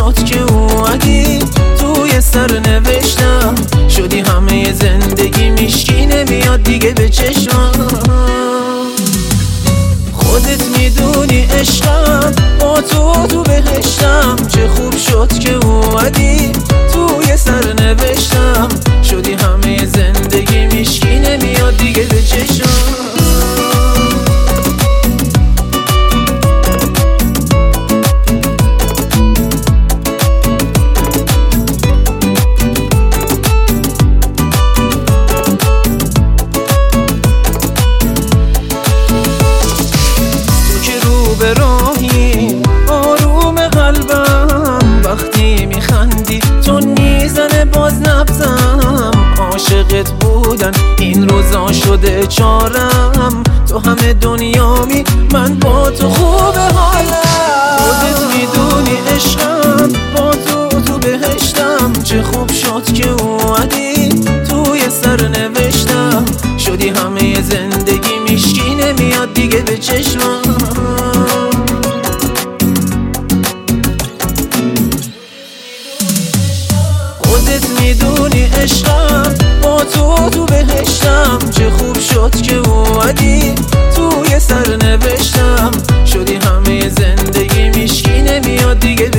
شد که اومدی توی سر نوشتم، شدی همه زندگی میشکی نمیاد دیگه به چشمم. خودت میدونی عشقم با تو بهشتم، چه خوب شد که اومدی توی سر نوشتم، شدی همه زندگی میشکی نمیاد دیگه به چشمم. به راهی آروم قلبم، وقتی میخندی تو میزنه باز نبزم. عاشقت بودن این روزا شده چارم، تو همه دنیامی من با تو خوب حالم. خودت میدونی عشقم با تو بهشتم، چه خوب شد که اومدی توی سر نوشتم، شدی همه زندگی میشکی نمیاد دیگه به چشمم. خودت میدونی عشقم با تو بهشتم، چه خوب شد که اومدی توی سر نوشتم، شدی همه زندگی میشکی نمیاد دیگه